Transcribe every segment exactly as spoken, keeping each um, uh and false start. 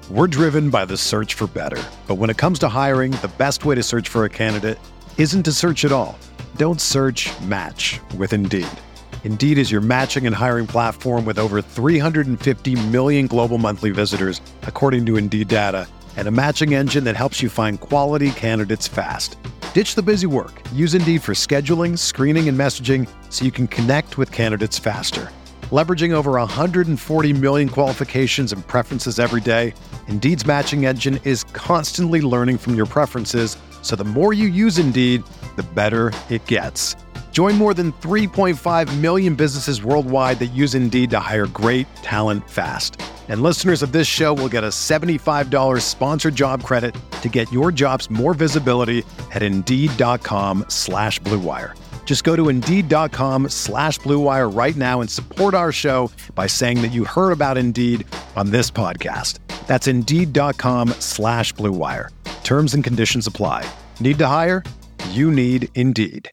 We're driven by the search for better. But when it comes to hiring, the best way to search for a candidate isn't to search at all. Don't search, match with Indeed. Indeed is your matching and hiring platform with over three hundred fifty million global monthly visitors, according to Indeed data, and a matching engine that helps you find quality candidates fast. Ditch the busy work. Use Indeed for scheduling, screening, and messaging so you can connect with candidates faster. Leveraging over one hundred forty million qualifications and preferences every day, Indeed's matching engine is constantly learning from your preferences, so the more you use Indeed, the better it gets. Join more than three point five million businesses worldwide that use Indeed to hire great talent fast. And listeners of this show will get a seventy-five dollars sponsored job credit to get your jobs more visibility at Indeed.com slash Blue Wire. Just go to Indeed.com slash Blue Wire right now and support our show by saying that you heard about Indeed on this podcast. That's Indeed.com slash Blue Wire. Terms and conditions apply. Need to hire? You need Indeed.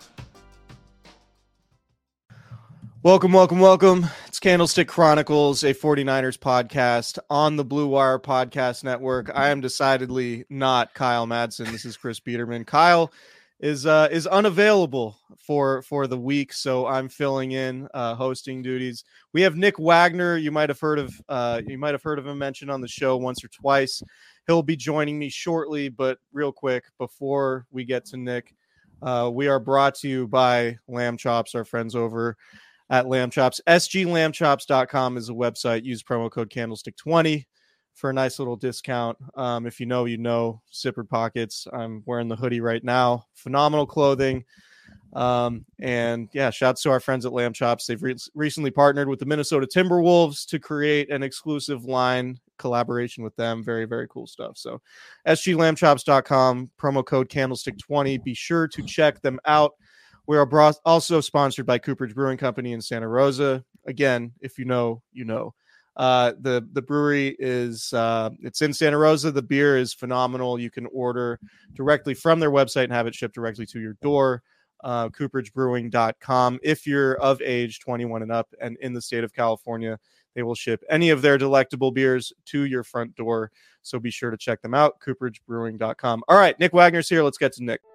Welcome, welcome, welcome. It's Candlestick Chronicles, a 49ers podcast on the Blue Wire Podcast Network. I am decidedly not Kyle Madsen. This is Chris Peterman. Kyle is uh, is unavailable for for the week, so I'm filling in uh, hosting duties. We have Nick Wagner. You might have heard of uh, you might have heard of him mentioned on the show once or twice. He'll be joining me shortly, but real quick before we get to Nick, uh, we are brought to you by Lamb Chops, our friends over at Lamb Chops. S G lamb chops dot com is a website. Use promo code candlestick twenty for a nice little discount. Um, if you know, you know, zippered pockets. I'm wearing the hoodie right now. Phenomenal clothing. Um, and yeah, shouts to our friends at Lamb Chops. They've re- recently partnered with the Minnesota Timberwolves to create an exclusive line collaboration with them. Very, very cool stuff. So S G lamb chops dot com, promo code candlestick twenty. Be sure to check them out. We are bro- also sponsored by Cooperage Brewing Company in Santa Rosa. Again, if you know, you know. Uh, the the brewery is uh, it's in Santa Rosa. The beer is phenomenal. You can order directly from their website and have it shipped directly to your door. Uh, cooperage brewing dot com. If you're of age twenty-one and up and in the state of California, they will ship any of their delectable beers to your front door. So be sure to check them out. cooperage brewing dot com. All right, Nick Wagner's here. Let's get to Nick.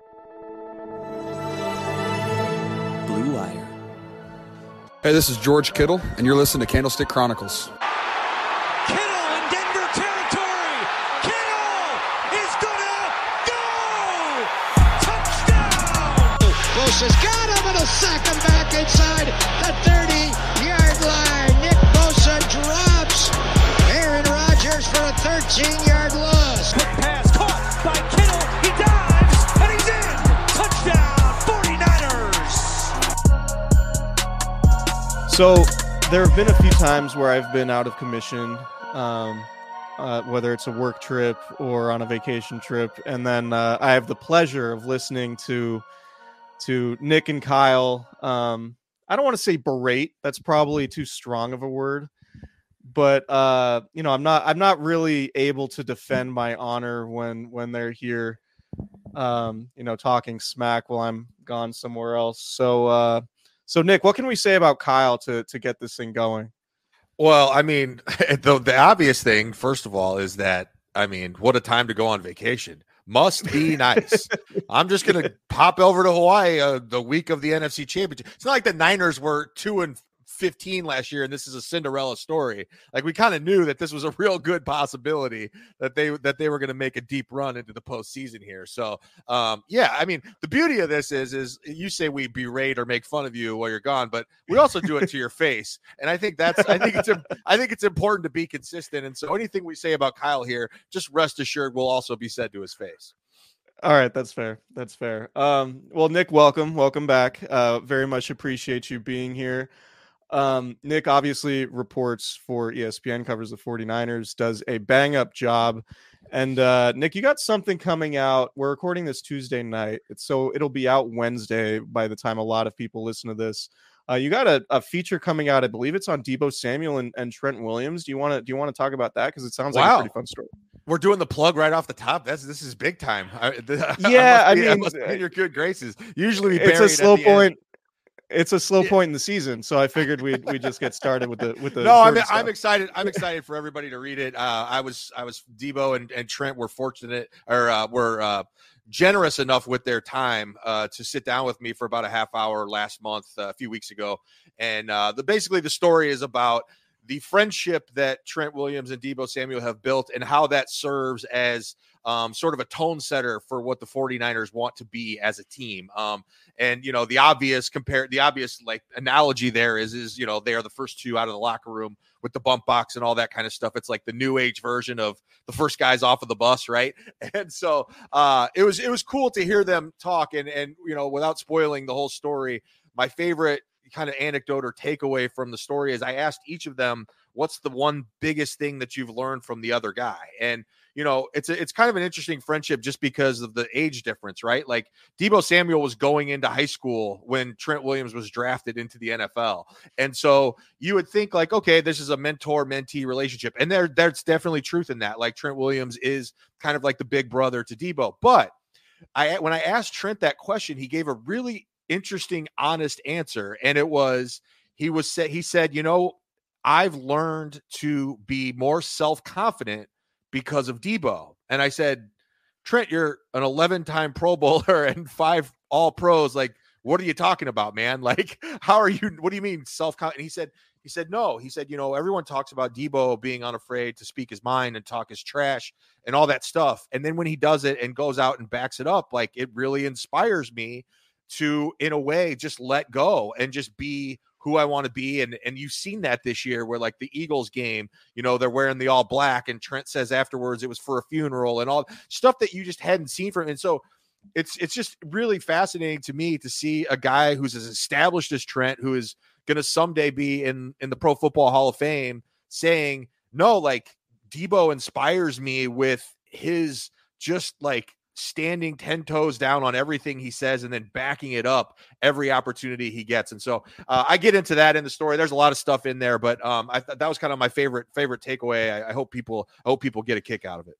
Blue Wire. Hey, this is George Kittle, and you're listening to Candlestick Chronicles. Kittle in Denver territory. Kittle is gonna go! Touchdown! Bosa's got him, and he'll sack him back inside the thirty-yard line. Nick Bosa drops Aaron Rodgers for a thirteen-yard loss. Quick pass caught by Kittle. He dives, and he's in. Touchdown, 49ers! So there have been a few times where I've been out of commission, um, uh, whether it's a work trip or on a vacation trip, and then uh, I have the pleasure of listening to to Nick and Kyle. Um, I don't want to say berate; that's probably too strong of a word, but uh, you know, I'm not I'm not really able to defend my honor when when they're here, um, you know, talking smack while I'm gone somewhere else. So. Uh, So, Nick, what can we say about Kyle to, to get this thing going? Well, I mean, the, the obvious thing, first of all, is that, I mean, what a time to go on vacation. Must be nice. I'm just going to pop over to Hawaii uh, the week of the N F C Championship. It's not like the Niners were two and fifteen last year, and this is a Cinderella story. Like, we kind of knew that this was a real good possibility that they that they were going to make a deep run into the postseason here. So, um, yeah, I mean, the beauty of this is, is you say we berate or make fun of you while you're gone, but we also do it to your face. And I think that's, I think it's, I think it's important to be consistent. And so anything we say about Kyle here, just rest assured will also be said to his face. All right. That's fair. That's fair. Um, well, Nick, welcome. Welcome back. Uh, very much appreciate you being here. Um, Nick obviously reports for E S P N, covers the 49ers, does a bang up job. And uh, Nick, you got something coming out. We're recording this Tuesday night. It's so it'll be out Wednesday by the time a lot of people listen to this. Uh, you got a, a feature coming out. I believe it's on Deebo Samuel and, and Trent Williams. Do you want to do you want to talk about that? Because it sounds like Wow. a pretty fun story. We're doing the plug right off the top. That's this is big time. I, Yeah, I, I be, mean, I must be in your good graces. Usually, we it's bury a it slow at the point. end. it's a slow Yeah. point in the season, so I figured we'd we just get started with the with the. No, I'm important I'm stuff. excited. I'm excited for everybody to read it. Uh, I was I was Debo and, and Trent were fortunate or uh, were uh, generous enough with their time uh, to sit down with me for about a half hour last month, uh, a few weeks ago, and uh, the basically the story is about the friendship that Trent Williams and Debo Samuel have built and how that serves as um, sort of a tone setter for what the 49ers want to be as a team. Um, and, you know, the obvious compare the obvious like analogy there is, is, you know, they are the first two out of the locker room with the bump box and all that kind of stuff. It's like the new age version of the first guys off of the bus. Right. And so uh, it was, it was cool to hear them talk and, and, you know, without spoiling the whole story, my favorite kind of anecdote or takeaway from the story is I asked each of them, what's the one biggest thing that you've learned from the other guy? And, you know, it's a, it's kind of an interesting friendship just because of the age difference, right? Like Debo Samuel was going into high school when Trent Williams was drafted into the N F L. And so you would think like, okay, this is a mentor mentee relationship. And there, there's definitely truth in that. Like Trent Williams is kind of like the big brother to Debo. But I, when I asked Trent that question, he gave a really interesting, honest answer. And it was, he was said, he said, you know, I've learned to be more self-confident because of Debo. And I said, Trent, you're an eleven time Pro Bowler and five all pros. Like, what are you talking about, man? Like, how are you, what do you mean self-confident? And he said, he said, no, he said, you know, everyone talks about Debo being unafraid to speak his mind and talk his trash and all that stuff. And then when he does it and goes out and backs it up, like it really inspires me to, in a way, just let go and just be who I want to be. And, and you've seen that this year where like the Eagles game, you know, they're wearing the all black and Trent says afterwards it was for a funeral and all stuff that you just hadn't seen from him. And so it's, it's just really fascinating to me to see a guy who's as established as Trent, who is going to someday be in, in the Pro Football Hall of Fame, saying, no, like Debo inspires me with his just like standing ten toes down on everything he says and then backing it up every opportunity he gets. And so uh, I get into that in the story. There's a lot of stuff in there, but um, I thought that was kind of my favorite, favorite takeaway. I, I hope people, I hope people get a kick out of it.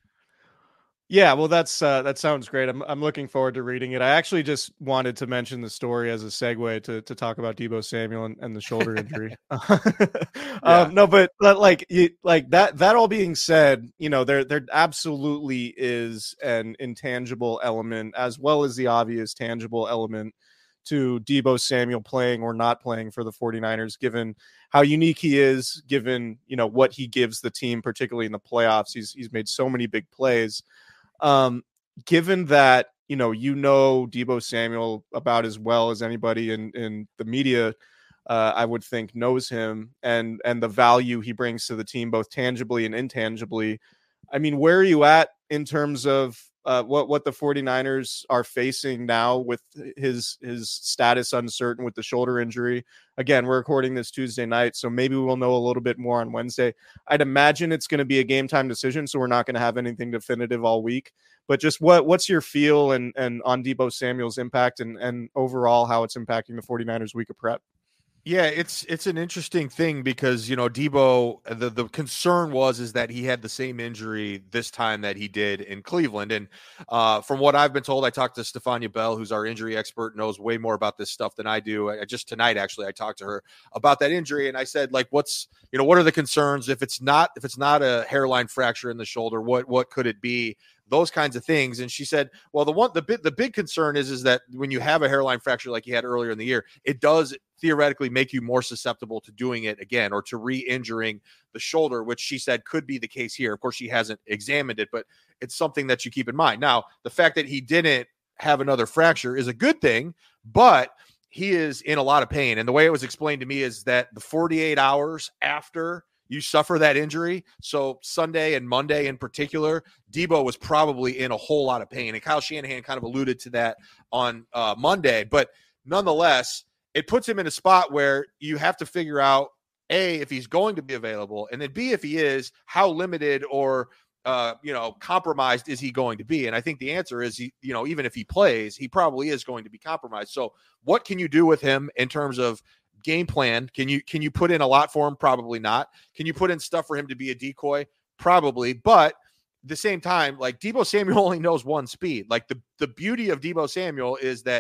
Yeah, well, that's uh, that sounds great. I'm I'm looking forward to reading it. I actually just wanted to mention the story as a segue to to talk about Debo Samuel and, and the shoulder injury. Yeah. um, no, but, but like you, like that. That all being said, you know, there there absolutely is an intangible element as well as the obvious tangible element to Debo Samuel playing or not playing for the 49ers, given how unique he is, given, you know, what he gives the team, particularly in the playoffs. He's he's made so many big plays. Um, given that, you know, you know Debo Samuel about as well as anybody in, in the media, uh, I would think knows him and, and the value he brings to the team, both tangibly and intangibly. I mean, where are you at in terms of uh, what, what the 49ers are facing now with his, his status uncertain with the shoulder injury? Again, we're recording this Tuesday night, so maybe we'll know a little bit more on Wednesday. I'd imagine it's going to be a game time decision, so we're not going to have anything definitive all week. But just what what's your feel and, and on Debo Samuel's impact and, and overall how it's impacting the 49ers week of prep? Yeah, it's it's an interesting thing because, you know, Debo, the, the concern was is that he had the same injury this time that he did in Cleveland. And uh, from what I've been told, I talked to Stefania Bell, who's our injury expert, knows way more about this stuff than I do. I, just tonight, actually, I talked to her about that injury. And I said, like, what's, you know, what are the concerns? If it's not, if it's not a hairline fracture in the shoulder, what what could it be? Those kinds of things. And she said, well, the one, the bit, the big concern is, is that when you have a hairline fracture like you had earlier in the year, it does theoretically make you more susceptible to doing it again or to re-injuring the shoulder, which she said could be the case here. Of course, she hasn't examined it, but it's something that you keep in mind. Now, the fact that he didn't have another fracture is a good thing, but he is in a lot of pain. And the way it was explained to me is that the forty-eight hours after you suffer that injury, so Sunday and Monday in particular, Debo was probably in a whole lot of pain. And Kyle Shanahan kind of alluded to that on uh, Monday. But nonetheless, it puts him in a spot where you have to figure out, A, if he's going to be available, and then B, if he is, how limited or uh, you know, compromised is he going to be? And I think the answer is, he, you know, even if he plays, he probably is going to be compromised. So what can you do with him in terms of game plan? Can you can you put in a lot for him? Probably not. Can you put in stuff for him to be a decoy? Probably. But at the same time, like Debo Samuel only knows one speed. Like the, the beauty of Debo Samuel is that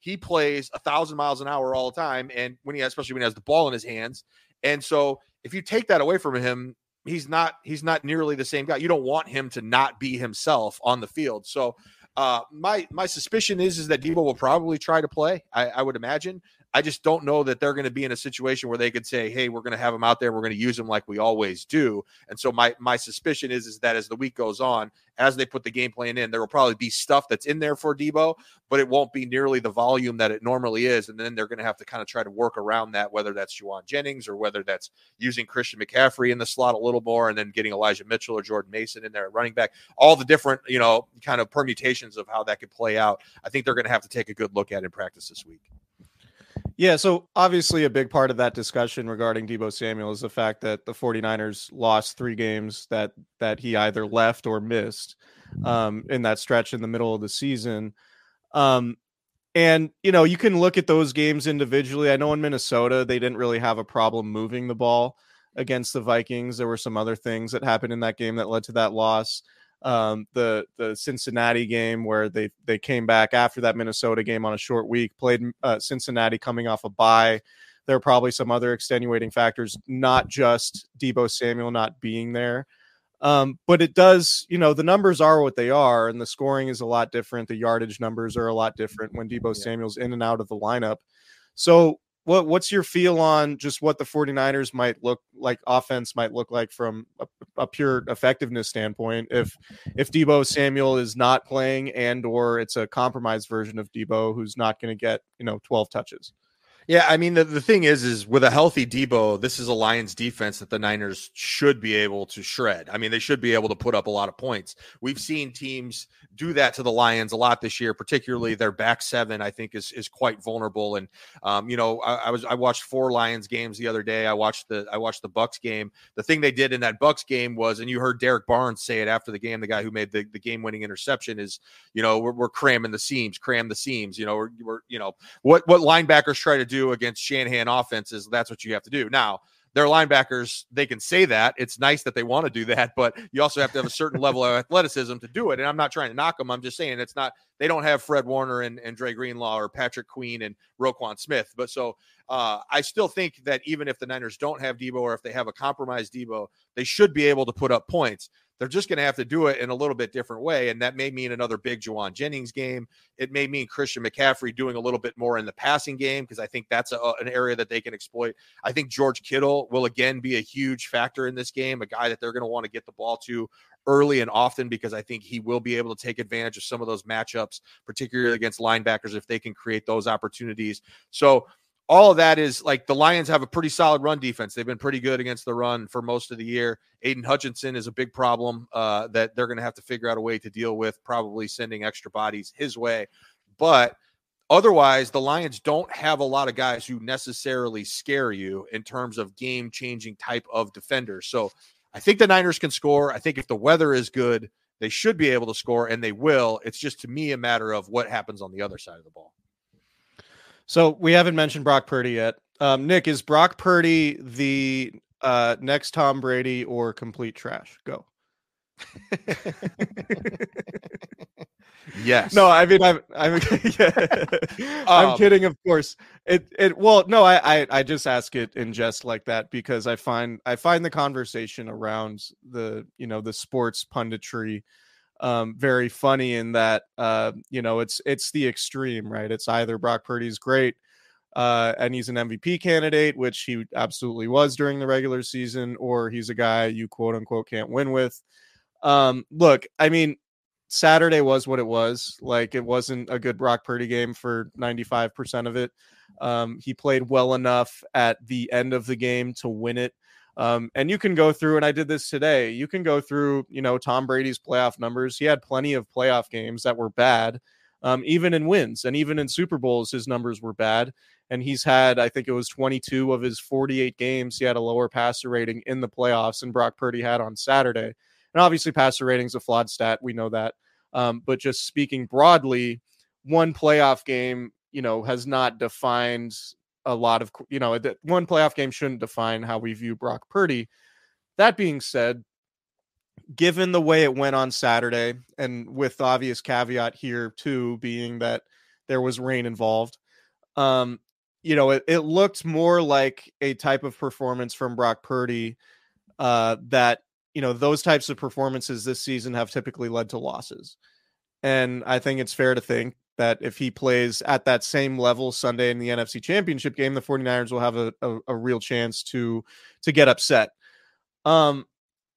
he plays a thousand miles an hour all the time. And when he has, especially when he has the ball in his hands. And so if you take that away from him, he's not, he's not nearly the same guy. You don't want him to not be himself on the field. So uh, my, my suspicion is, is that Deebo will probably try to play. I, I would imagine. I just don't know that they're going to be in a situation where they could say, hey, we're going to have him out there. We're going to use him like we always do. And so my, my suspicion is, is that as the week goes on, as they put the game plan in, there will probably be stuff that's in there for Deebo, but it won't be nearly the volume that it normally is. And then they're going to have to kind of try to work around that, whether that's Jauan Jennings or whether that's using Christian McCaffrey in the slot a little more and then getting Elijah Mitchell or Jordan Mason in there at running back, all the different, you know, kind of permutations of how that could play out. I think they're going to have to take a good look at in practice this week. Yeah, so obviously a big part of that discussion regarding Deebo Samuel is the fact that the 49ers lost three games that that he either left or missed um, in that stretch in the middle of the season. Um, and, you know, you can look at those games individually. I know in Minnesota, they didn't really have a problem moving the ball against the Vikings. There were some other things that happened in that game that led to that loss. Um, the the Cincinnati game where they they came back after that Minnesota game on a short week, played uh, Cincinnati coming off a bye. There are probably some other extenuating factors, not just Deebo Samuel not being there. Um, but it does, you know, the numbers are what they are, and the scoring is a lot different. The yardage numbers are a lot different when Deebo yeah. Samuel's in and out of the lineup. So What what's your feel on just what the 49ers might look like, offense might look like from a, a pure effectiveness standpoint if if Deebo Samuel is not playing and or it's a compromised version of Deebo who's not going to get, you know, twelve touches? Yeah, I mean, the, the thing is, is with a healthy Deebo, this is a Lions defense that the Niners should be able to shred. I mean, they should be able to put up a lot of points. We've seen teams do that to the Lions a lot this year, particularly their back seven, I think is, is quite vulnerable. And, um, you know, I, I was, I watched four Lions games the other day. I watched the, I watched the Bucs game. The thing they did in that Bucs game was, and you heard Derek Barnes say it after the game, the guy who made the, the game winning interception is, you know, we're, we're cramming the seams, cram the seams, you know, we're, we're you know, what, what linebackers try to do do against Shanahan offenses, that's what you have to do. Now, their linebackers, they can say that. It's nice that they want to do that, but you also have to have a certain level of athleticism to do it. And I'm not trying to knock them. I'm just saying it's not, they don't have Fred Warner and, and Dre Greenlaw or Patrick Queen and Roquan Smith. But so uh, I still think that even if the Niners don't have Deebo or if they have a compromised Deebo, they should be able to put up points. They're just going to have to do it in a little bit different way. And that may mean another big Jauan Jennings game. It may mean Christian McCaffrey doing a little bit more in the passing game, because I think that's a, an area that they can exploit. I think George Kittle will again be a huge factor in this game, a guy that they're going to want to get the ball to early and often, because I think he will be able to take advantage of some of those matchups, particularly against linebackers, if they can create those opportunities. So all of that is like the Lions have a pretty solid run defense. They've been pretty good against the run for most of the year. Aiden Hutchinson is a big problem uh, that they're going to have to figure out a way to deal with, probably sending extra bodies his way. But otherwise, the Lions don't have a lot of guys who necessarily scare you in terms of game-changing type of defenders. So I think the Niners can score. I think if the weather is good, they should be able to score, and they will. It's just, to me, a matter of what happens on the other side of the ball. So we haven't mentioned Brock Purdy yet. Um, Nick, is Brock Purdy the uh, next Tom Brady or complete trash? Go. Yes. No, I mean, I'm, I'm, yeah. I'm um, kidding. Of course it, it, well, no, I, I, I just ask it in jest like that, because I find, I find the conversation around the, you know, the sports punditry um, very funny in that, uh, you know, it's, it's the extreme, right? It's either Brock Purdy's great, uh, and he's an M V P candidate, which he absolutely was during the regular season, or he's a guy you quote unquote can't win with. Um, look, I mean, Saturday was what it was. Like, it wasn't a good Brock Purdy game for ninety-five percent of it. Um, he played well enough at the end of the game to win it. Um, and you can go through, and I did this today, you can go through, you know, Tom Brady's playoff numbers. He had plenty of playoff games that were bad, um, even in wins, and even in Super Bowls, his numbers were bad. And he's had, I think it was twenty-two of his forty-eight games, he had a lower passer rating in the playoffs than Brock Purdy had on Saturday. And obviously passer rating is a flawed stat. We know that. Um, but just speaking broadly, one playoff game, you know, has not defined a lot of, you know, that one playoff game shouldn't define how we view Brock Purdy. That being said, given the way it went on Saturday, and with the obvious caveat here too, being that there was rain involved. Um, you know, it, it looked more like a type of performance from Brock Purdy uh, that, you know, those types of performances this season have typically led to losses. And I think it's fair to think that if he plays at that same level Sunday in the N F C Championship game, the 49ers will have a, a, a real chance to to get upset. Um,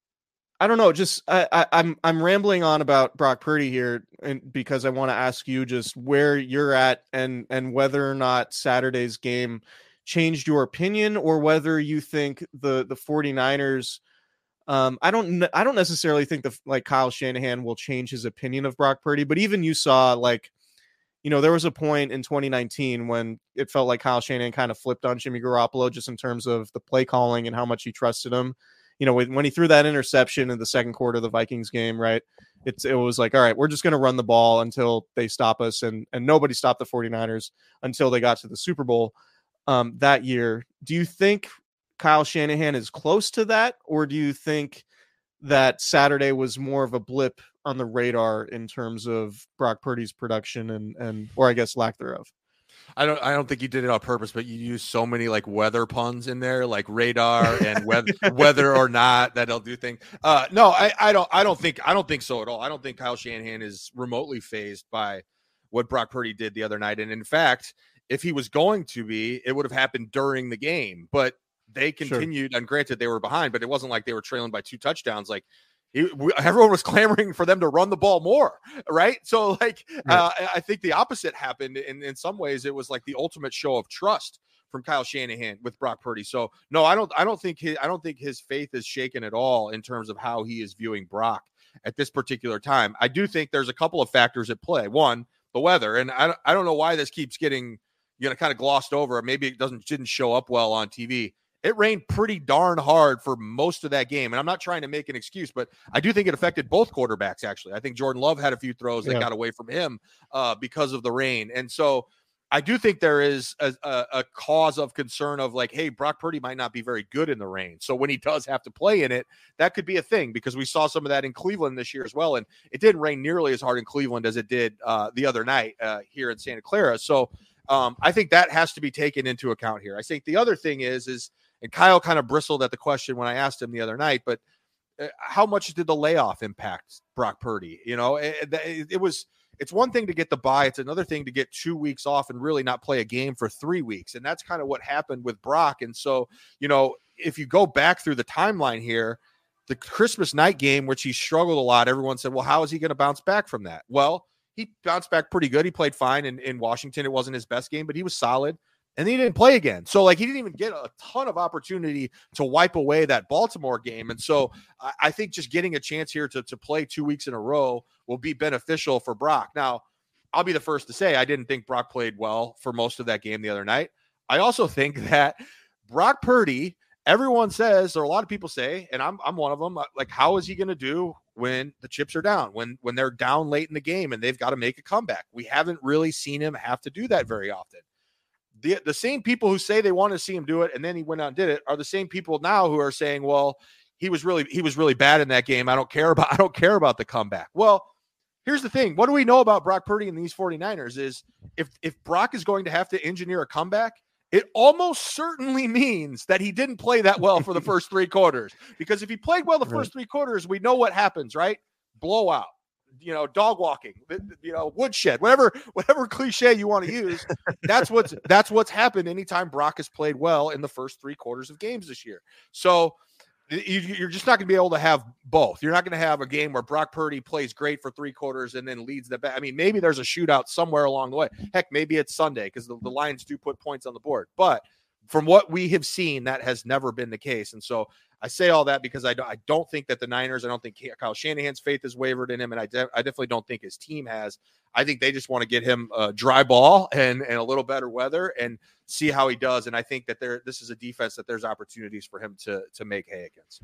I don't know, just I, I, I'm I'm rambling on about Brock Purdy here, and because I want to ask you just where you're at and and whether or not Saturday's game changed your opinion, or whether you think the the 49ers. Um, I don't I don't necessarily think the like Kyle Shanahan will change his opinion of Brock Purdy, but even you saw like, you know, there was a point in twenty nineteen when it felt like Kyle Shanahan kind of flipped on Jimmy Garoppolo just in terms of the play calling and how much he trusted him. You know, when, when he threw that interception in the second quarter of the Vikings game, right? It's it was like, all right, we're just going to run the ball until they stop us, and and nobody stopped the 49ers until they got to the Super Bowl um, that year. Do you think Kyle Shanahan is close to that, or do you think that Saturday was more of a blip on the radar in terms of Brock Purdy's production and and or I guess lack thereof? I don't I don't think you did it on purpose, but you use so many like weather puns in there, like radar and whether whether or not that'll do things. Uh, no, I, I don't I don't think I don't think so at all. I don't think Kyle Shanahan is remotely fazed by what Brock Purdy did the other night. And in fact, if he was going to be, it would have happened during the game. But they continued, sure. And granted, they were behind, but it wasn't like they were trailing by two touchdowns. Like he, we, everyone was clamoring for them to run the ball more, right? So, like, right. Uh, I think the opposite happened. In, in some ways, it was like the ultimate show of trust from Kyle Shanahan with Brock Purdy. So, no, I don't, I don't think his, I don't think his faith is shaken at all in terms of how he is viewing Brock at this particular time. I do think there's a couple of factors at play. One, the weather, and I, I don't know why this keeps getting, you know, kind of glossed over. Maybe it doesn't didn't show up well on T V. It rained pretty darn hard for most of that game. And I'm not trying to make an excuse, but I do think it affected both quarterbacks, actually. I think Jordan Love had a few throws that yeah. got away from him uh, because of the rain. And so I do think there is a, a, a cause of concern of like, hey, Brock Purdy might not be very good in the rain. So when he does have to play in it, that could be a thing, because we saw some of that in Cleveland this year as well. And it didn't rain nearly as hard in Cleveland as it did uh, the other night uh, here in Santa Clara. So um, I think that has to be taken into account here. I think the other thing is, is, and Kyle kind of bristled at the question when I asked him the other night, but uh, how much did the layoff impact Brock Purdy? You know, it, it, it was, it's one thing to get the bye. It's another thing to get two weeks off and really not play a game for three weeks. And that's kind of what happened with Brock. And so, you know, if you go back through the timeline here, the Christmas night game, which he struggled a lot, everyone said, well, how is he going to bounce back from that? Well, he bounced back pretty good. He played fine in, in Washington. It wasn't his best game, but he was solid. And then he didn't play again. So, like, he didn't even get a ton of opportunity to wipe away that Baltimore game. And so I, I think just getting a chance here to, to play two weeks in a row will be beneficial for Brock. Now, I'll be the first to say I didn't think Brock played well for most of that game the other night. I also think that Brock Purdy, everyone says, or a lot of people say, and I'm I'm one of them, like, how is he going to do when the chips are down, when when they're down late in the game and they've got to make a comeback? We haven't really seen him have to do that very often. The, the same people who say they want to see him do it and then he went out and did it are the same people now who are saying, well, he was really he was really bad in that game. I don't care about I don't care about the comeback. Well, here's the thing. What do we know about Brock Purdy and these 49ers is if if Brock is going to have to engineer a comeback, it almost certainly means that he didn't play that well for the first three quarters. Because if he played well the first right. three quarters, we know what happens, right? Blowout. You know, dog walking, you know, woodshed, whatever, whatever cliche you want to use. That's what's, that's what's happened anytime Brock has played well in the first three quarters of games this year. So you, you're just not going to be able to have both. You're not going to have a game where Brock Purdy plays great for three quarters and then leads the back. I mean, maybe there's a shootout somewhere along the way. Heck, maybe it's Sunday because the, the Lions do put points on the board, but from what we have seen, that has never been the case. And so I say all that because I don't, I don't think that the Niners, I don't think Kyle Shanahan's faith has wavered in him. And I, de- I definitely don't think his team has. I think they just want to get him a dry ball and, and a little better weather and see how he does. And I think that there, this is a defense that there's opportunities for him to, to make hay against.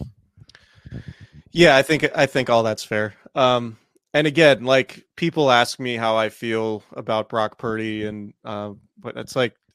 Yeah, I think, I think all that's fair. Um, and again, like, people ask me how I feel about Brock Purdy, and uh, but it's like,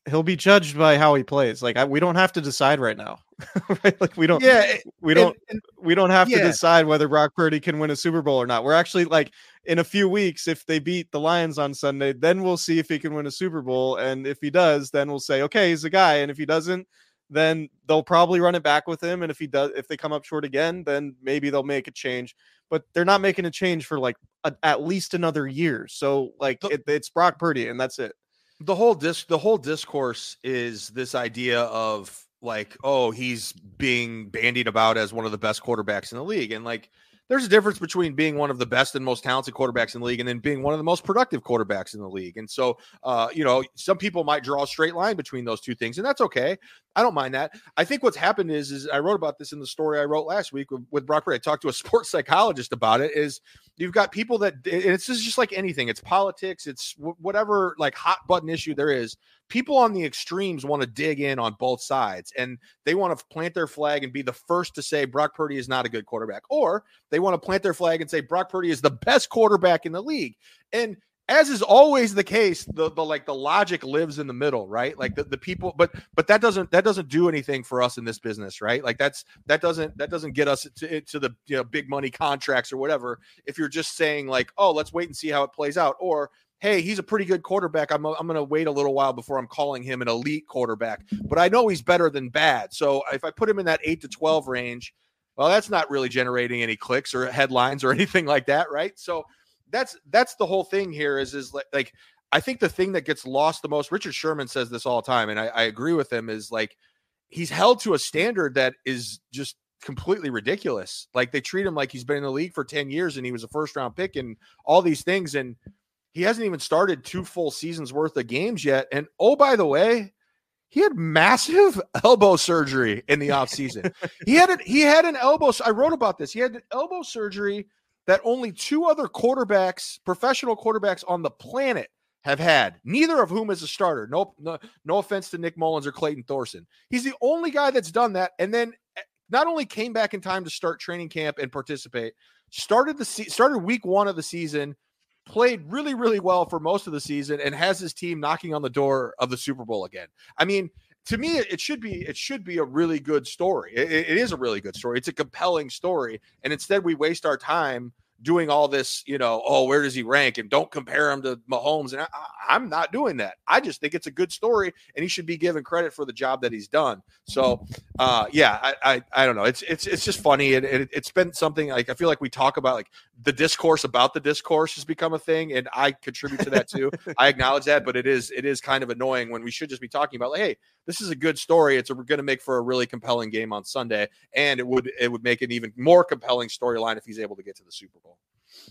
he'll be judged by how he plays. Like I, we don't have to decide right now, right? Like we don't, Yeah, we don't, and, and, we don't have yeah. to decide whether Brock Purdy can win a Super Bowl or not. We're actually like in a few weeks, if they beat the Lions on Sunday, then we'll see if he can win a Super Bowl. And if he does, then we'll say, okay, he's the guy. And if he doesn't, then they'll probably run it back with him. And if he does, if they come up short again, then maybe they'll make a change. But they're not making a change for like a, at least another year. So like the, it, it's Brock Purdy, and that's it. The whole dis the whole discourse is this idea of like, oh, he's being bandied about as one of the best quarterbacks in the league, and like. There's a difference between being one of the best and most talented quarterbacks in the league and then being one of the most productive quarterbacks in the league. And so, uh, you know, some people might draw a straight line between those two things, and that's okay. I don't mind that. I think what's happened is, is I wrote about this in the story I wrote last week with, with Brock Purdy. I talked to a sports psychologist about it, is you've got people that, and it's just like anything. It's politics. It's w- whatever like hot button issue there is. People on the extremes want to dig in on both sides, and they want to plant their flag and be the first to say Brock Purdy is not a good quarterback, or they want to plant their flag and say Brock Purdy is the best quarterback in the league. And as is always the case, the, the like the logic lives in the middle, right? Like the, the people, but but that doesn't that doesn't do anything for us in this business, right? Like that's that doesn't that doesn't get us to, to the you know big money contracts or whatever. If you're just saying like, oh, let's wait and see how it plays out, or hey, he's a pretty good quarterback. I'm, I'm going to wait a little while before I'm calling him an elite quarterback, but I know he's better than bad. So if I put him in that eight to twelve range, well, that's not really generating any clicks or headlines or anything like that. Right. So that's, that's the whole thing here is, is like, like, I think the thing that gets lost the most, Richard Sherman says this all the time, and I, I agree with him, is like, he's held to a standard that is just completely ridiculous. Like they treat him like he's been in the league for ten years and he was a first round pick and all these things. And he hasn't even started two full seasons worth of games yet. And oh, by the way, he had massive elbow surgery in the offseason. he had it. He had an elbow. I wrote about this. He had an elbow surgery that only two other quarterbacks, professional quarterbacks on the planet have had, neither of whom is a starter. No, no, no offense to Nick Mullins or Clayton Thorson. He's the only guy that's done that. And then not only came back in time to start training camp and participate, started the se- started week one of the season, played really, really well for most of the season, and has his team knocking on the door of the Super Bowl again. I mean, to me, it should be it should be a really good story. It, it is a really good story. It's a compelling story, and instead we waste our time doing all this, you know, oh, where does he rank? And don't compare him to Mahomes. And I, I'm not doing that. I just think it's a good story, and he should be given credit for the job that he's done. So, uh, yeah, I, I, I don't know. It's, it's, it's just funny. And it, it's been something like, I feel like we talk about like the discourse about the discourse has become a thing, and I contribute to that too. I acknowledge that, but it is, it is kind of annoying when we should just be talking about like, hey, this is a good story. It's going to make for a really compelling game on Sunday, and it would, it would make an even more compelling storyline if he's able to get to the Super Bowl.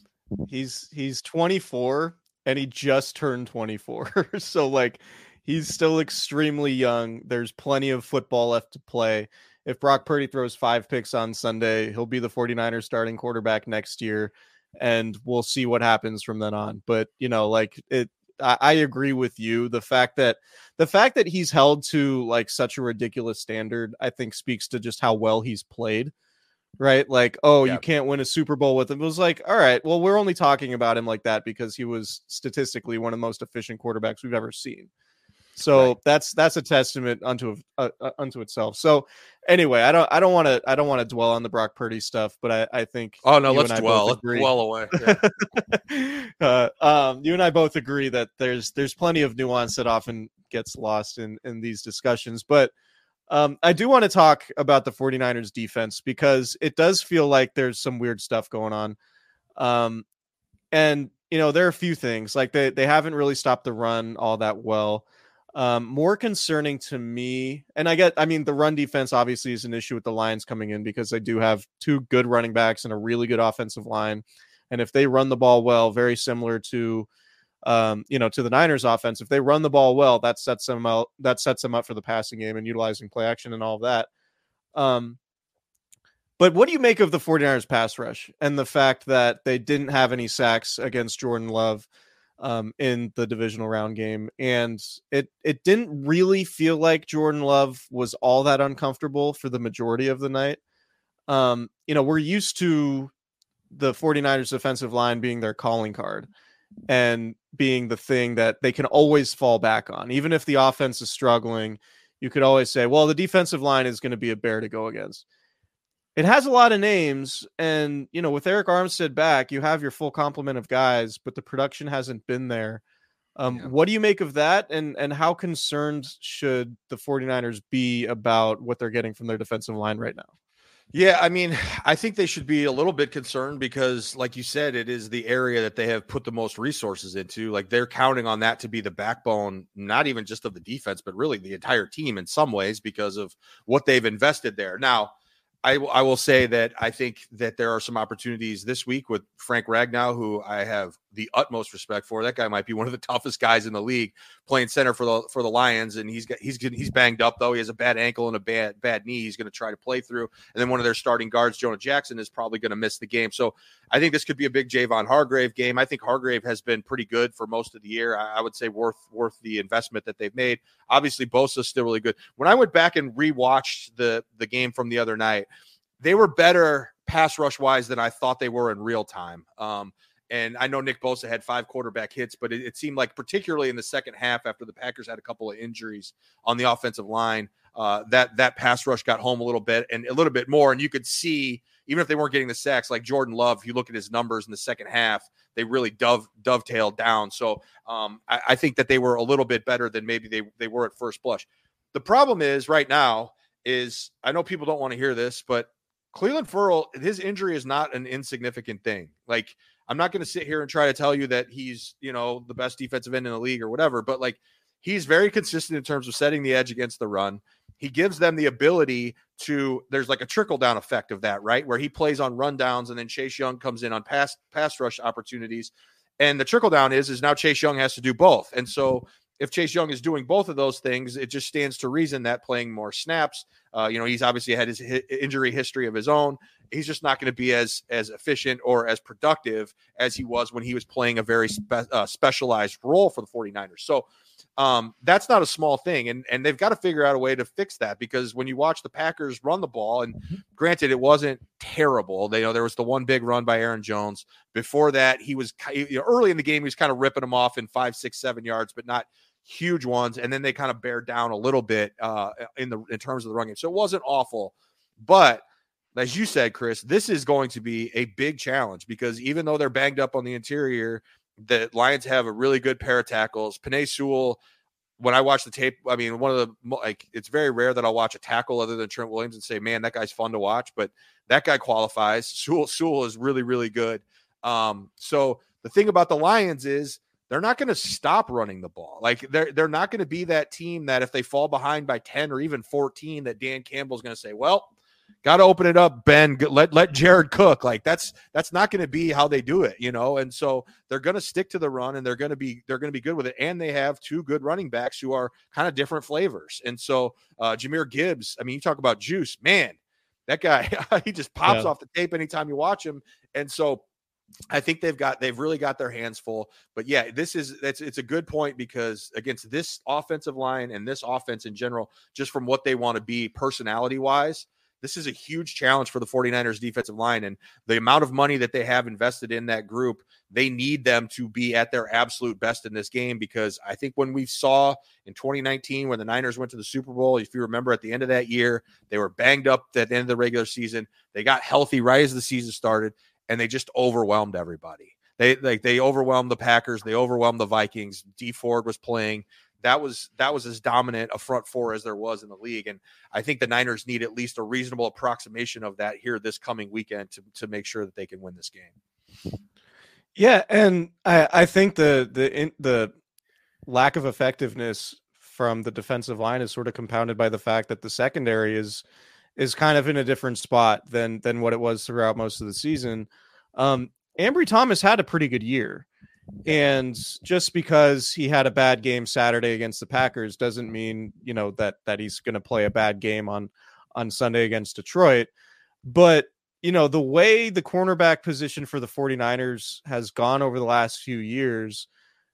He's he's twenty-four and he just turned twenty-four. So like he's still extremely young. There's plenty of football left to play. If Brock Purdy throws five picks on Sunday, he'll be the 49ers starting quarterback next year, and we'll see what happens from then on. But you know, like it I, I agree with you. The fact that the fact that he's held to like such a ridiculous standard, I think speaks to just how well he's played. Right? Like, oh, yeah. You can't win a Super Bowl with him. It was like, all right, well, we're only talking about him like that because he was statistically one of the most efficient quarterbacks we've ever seen. So right. that's that's a testament unto uh, uh, unto itself. So anyway, I don't I don't want to I don't want to dwell on the Brock Purdy stuff, but I, I think oh no, let's dwell. Let's dwell away. Yeah. uh, um, you and I both agree that there's there's plenty of nuance that often gets lost in in these discussions, but. Um, I do want to talk about the 49ers defense because it does feel like there's some weird stuff going on. Um, and, you know, there are a few things like they, they haven't really stopped the run all that well. Um, more concerning to me, and I get, I mean, the run defense obviously is an issue with the Lions coming in because they do have two good running backs and a really good offensive line. And if they run the ball well, very similar to Um, you know, to the Niners offense, if they run the ball well, that sets them out, that sets them up for the passing game and utilizing play action and all of that. Um, but what do you make of the 49ers pass rush and the fact that they didn't have any sacks against Jordan Love um, in the divisional round game? And it, it didn't really feel like Jordan Love was all that uncomfortable for the majority of the night. Um, you know, we're used to the 49ers defensive line being their calling card. and being the thing that they can always fall back on. Even if the offense is struggling, you could always say, well, the defensive line is going to be a bear to go against. It has a lot of names, and, you know, with Eric Armstead back, you have your full complement of guys, but the production hasn't been there. Um, yeah. What do you make of that, and and how concerned should the 49ers be about what they're getting from their defensive line right now? Yeah, I mean, I think they should be a little bit concerned because, like you said, it is the area that they have put the most resources into. Like, they're counting on that to be the backbone, not even just of the defense, but really the entire team in some ways because of what they've invested there. Now, I, I will say that I think that there are some opportunities this week with Frank Ragnow, who I have the utmost respect for. That guy might be one of the toughest guys in the league playing center for the for the Lions, and he's got he's he's banged up though. He has a bad ankle and a bad bad knee. He's going to try to play through, and then one of their starting guards, Jonah Jackson, is probably going to miss the game. So I think this could be a big Javon Hargrave game. I think Hargrave has been pretty good for most of the year. I, I would say worth worth the investment that they've made. Obviously, Bosa's still really good. When I went back and rewatched the the game from the other night, they were better pass rush wise than I thought they were in real time. Um, and I know Nick Bosa had five quarterback hits, but it, it seemed like particularly in the second half after the Packers had a couple of injuries on the offensive line, uh, that that pass rush got home a little bit and a little bit more. And you could see, even if they weren't getting the sacks, like Jordan Love, if you look at his numbers in the second half, they really dove dovetailed down. So um, I, I think that they were a little bit better than maybe they, they were at first blush. The problem is right now is, I know people don't want to hear this, but Cleveland Ferrell, his injury is not an insignificant thing. Like, I'm not going to sit here and try to tell you that he's, you know, the best defensive end in the league or whatever, but like, he's very consistent in terms of setting the edge against the run. He gives them the ability to, there's like a trickle down effect of that, right? Where he plays on rundowns and then Chase Young comes in on pass, pass rush opportunities. And the trickle down is, is now Chase Young has to do both. And so if Chase Young is doing both of those things, it just stands to reason that playing more snaps, uh, you know, he's obviously had his hi- injury history of his own. He's just not going to be as as efficient or as productive as he was when he was playing a very spe- uh, specialized role for the 49ers. So um, that's not a small thing. And, and they've got to figure out a way to fix that, because when you watch the Packers run the ball, and granted, it wasn't terrible. They, you know, there was the one big run by Aaron Jones. Before that, he was, you know, early in the game, he was kind of ripping them off in five, six, seven yards, but not huge ones. And then they kind of bear down a little bit uh, in the in terms of the run game. So it wasn't awful. But as you said, Chris, this is going to be a big challenge, because even though they're banged up on the interior, the Lions have a really good pair of tackles. Penei Sewell, when I watch the tape, I mean, one of the, like, it's very rare that I'll watch a tackle other than Trent Williams and say, man, that guy's fun to watch, but that guy qualifies. Sewell, Sewell is really, really good. Um, so the thing about the Lions is they're not going to stop running the ball. Like, they're, they're not going to be that team that if they fall behind by ten or even fourteen, that Dan Campbell's going to say, well, got to open it up, Ben. Let let Jared cook. Like, that's that's not going to be how they do it, you know. And so they're going to stick to the run, and they're going to be they're going to be good with it. And they have two good running backs who are kind of different flavors. And so uh, Jahmyr Gibbs, I mean, you talk about juice, man. That guy, he just pops yeah. off the tape anytime you watch him. And so I think they've got they've really got their hands full. But yeah, this is that's it's a good point, because against this offensive line and this offense in general, just from what they want to be personality wise, this is a huge challenge for the 49ers defensive line. And the amount of money that they have invested in that group, they need them to be at their absolute best in this game, because I think when we saw in twenty nineteen, when the Niners went to the Super Bowl, if you remember at the end of that year, they were banged up at the end of the regular season. They got healthy right as the season started, and they just overwhelmed everybody. They like they overwhelmed the Packers. They overwhelmed the Vikings. Dee Ford was playing. That was that was as dominant a front four as there was in the league. And I think the Niners need at least a reasonable approximation of that here this coming weekend to, to make sure that they can win this game. Yeah, and I, I think the the in, the lack of effectiveness from the defensive line is sort of compounded by the fact that the secondary is is kind of in a different spot than than what it was throughout most of the season. Um, Ambry Thomas had a pretty good year. And just because he had a bad game Saturday against the Packers doesn't mean, you know, that that he's going to play a bad game on on Sunday against Detroit. But, you know, the way the cornerback position for the 49ers has gone over the last few years,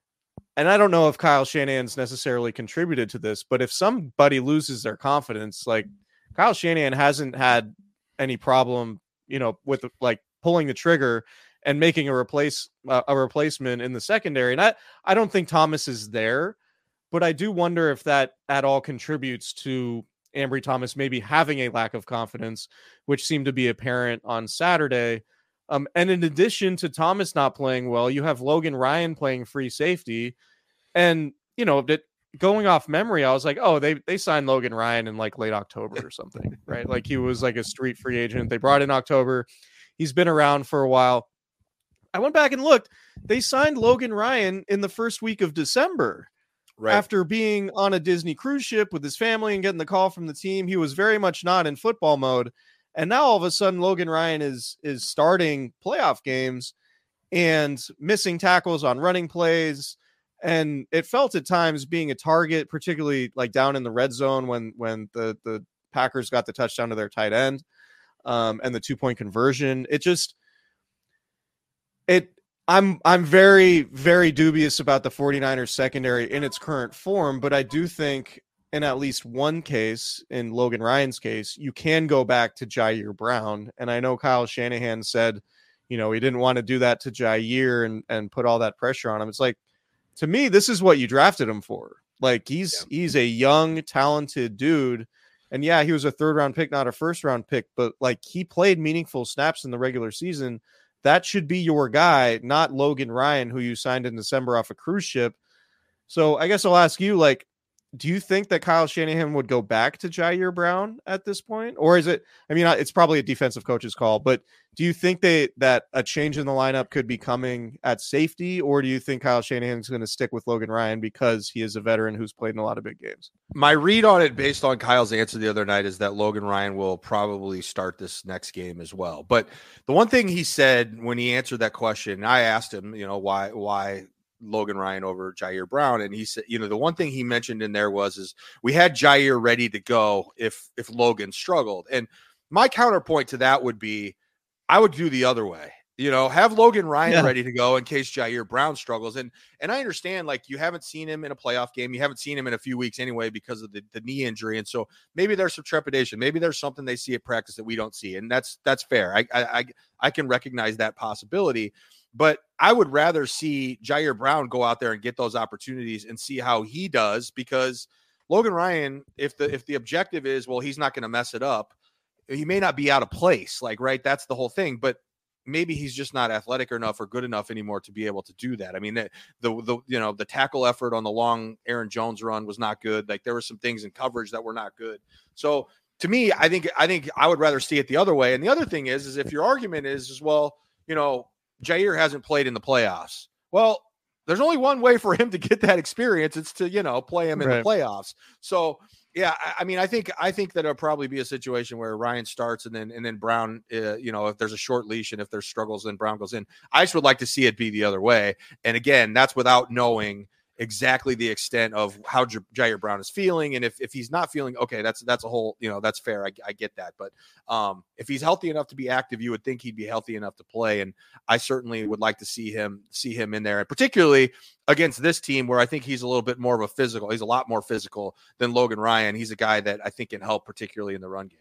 and I don't know if Kyle Shanahan's necessarily contributed to this, but if somebody loses their confidence, like Kyle Shanahan hasn't had any problem, you know, with like pulling the trigger and making a replace uh, a replacement in the secondary. And I, I don't think Thomas is there, but I do wonder if that at all contributes to Ambry Thomas maybe having a lack of confidence, which seemed to be apparent on Saturday. Um, and in addition to Thomas not playing well, you have Logan Ryan playing free safety. And, you know, that going off memory, I was like, oh, they, they signed Logan Ryan in like late October or something, right? Like he was like a street free agent. They brought in October. He's been around for a while. I went back and looked. They signed Logan Ryan in the first week of December. Right. After being on a Disney cruise ship with his family and getting the call from the team. He was very much not in football mode. And now all of a sudden, Logan Ryan is is starting playoff games and missing tackles on running plays. And it felt at times being a target, particularly like down in the red zone when when the, the Packers got the touchdown to their tight end um, and the two-point conversion. It just it I'm I'm very, very dubious about the 49ers secondary in its current form, but I do think in at least one case, in Logan Ryan's case, you can go back to Jair Brown. And I know Kyle Shanahan said, you know, he didn't want to do that to Jair and, and put all that pressure on him. It's like, to me, this is what you drafted him for. Like he's yeah. he's a young, talented dude. And yeah, he was a third round pick, not a first round pick, but like he played meaningful snaps in the regular season. That should be your guy, not Logan Ryan, who you signed in December off a cruise ship. So I guess I'll ask you, like, do you think that Kyle Shanahan would go back to Jair Brown at this point? Or is it, I mean, it's probably a defensive coach's call, but do you think they, that a change in the lineup could be coming at safety? Or do you think Kyle Shanahan is going to stick with Logan Ryan because he is a veteran who's played in a lot of big games? My read on it, based on Kyle's answer the other night, is that Logan Ryan will probably start this next game as well. But the one thing he said when he answered that question, I asked him, you know, why, why, Logan Ryan over Jair Brown, and he said, you know, the one thing he mentioned in there was is we had Jair ready to go if if Logan struggled. And my counterpoint to that would be I would do the other way. You know, have Logan Ryan yeah. ready to go in case Jair Brown struggles. And and I understand, like, you haven't seen him in a playoff game. You haven't seen him in a few weeks anyway because of the, the knee injury. And so maybe there's some trepidation. Maybe there's something they see at practice that we don't see. And that's that's fair. I I I can recognize that possibility. But I would rather see Jair Brown go out there and get those opportunities and see how he does, because Logan Ryan, if the if the objective is, well, he's not going to mess it up, he may not be out of place. Like, right, that's the whole thing. But maybe he's just not athletic enough or good enough anymore to be able to do that. I mean, the, the, the you know, the tackle effort on the long Aaron Jones run was not good. Like, there were some things in coverage that were not good. So to me, I think, I think I would rather see it the other way. And the other thing is, is if your argument is, is well, you know, Jair hasn't played in the playoffs. Well, there's only one way for him to get that experience. It's to, you know, play him in right. the playoffs. So, yeah, I, I mean, I think I think that it'll probably be a situation where Ryan starts and then and then Brown, uh, you know, if there's a short leash and if there's struggles, then Brown goes in. I just would like to see it be the other way. And again, that's without knowing exactly the extent of how J- Jair Brown is feeling. And if, if he's not feeling okay, that's, that's a whole, you know, that's fair. I, I get that. But um, if he's healthy enough to be active, you would think he'd be healthy enough to play. And I certainly would like to see him, see him in there, and particularly against this team where I think he's a little bit more of a physical, he's a lot more physical than Logan Ryan. He's a guy that I think can help, particularly in the run game.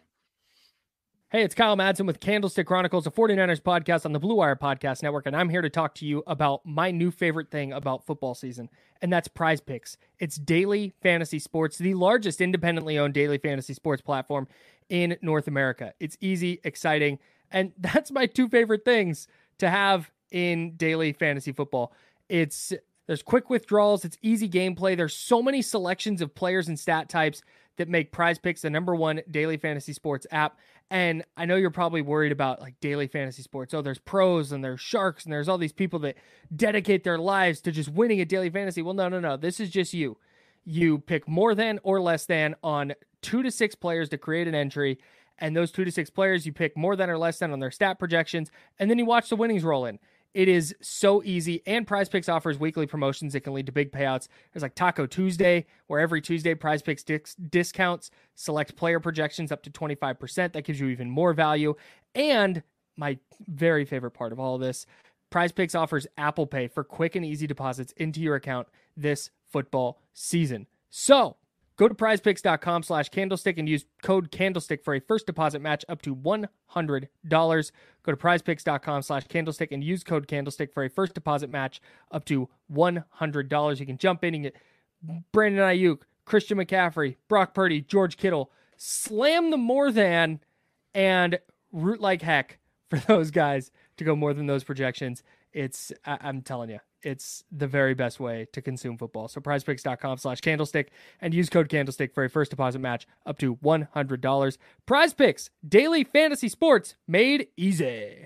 Hey, it's Kyle Madsen with Candlestick Chronicles, a 49ers podcast on the Blue Wire Podcast Network, and I'm here to talk to you about my new favorite thing about football season, and that's Prize Picks. It's daily fantasy sports, the largest independently owned daily fantasy sports platform in North America. It's easy, exciting, and that's my two favorite things to have in daily fantasy football. It's there's quick withdrawals, it's easy gameplay, there's so many selections of players and stat types that make Prize Picks the number one daily fantasy sports app. And I know you're probably worried about like daily fantasy sports. Oh, there's pros and there's sharks and there's all these people that dedicate their lives to just winning at daily fantasy. Well, no, no, no. This is just you. You pick more than or less than on two to six players to create an entry. And those two to six players, you pick more than or less than on their stat projections. And then you watch the winnings roll in. It is so easy, and Prize Picks offers weekly promotions that can lead to big payouts. There's like Taco Tuesday, where every Tuesday Prize Picks dis- discounts select player projections up to twenty-five percent. That gives you even more value. And my very favorite part of all of this, Prize Picks offers Apple Pay for quick and easy deposits into your account this football season. So Go to prizepicks.com slash candlestick and use code candlestick for a first deposit match up to one hundred dollars. Go to prizepicks.com slash candlestick and use code candlestick for a first deposit match up to one hundred dollars. You can jump in and get Brandon Ayuk, Christian McCaffrey, Brock Purdy, George Kittle. Slam the more than and root like heck for those guys to go more than those projections. It's, I- I'm telling you, it's the very best way to consume football. So prizepicks.com slash candlestick and use code candlestick for a first deposit match up to one hundred dollars. Prize Picks, daily fantasy sports made easy.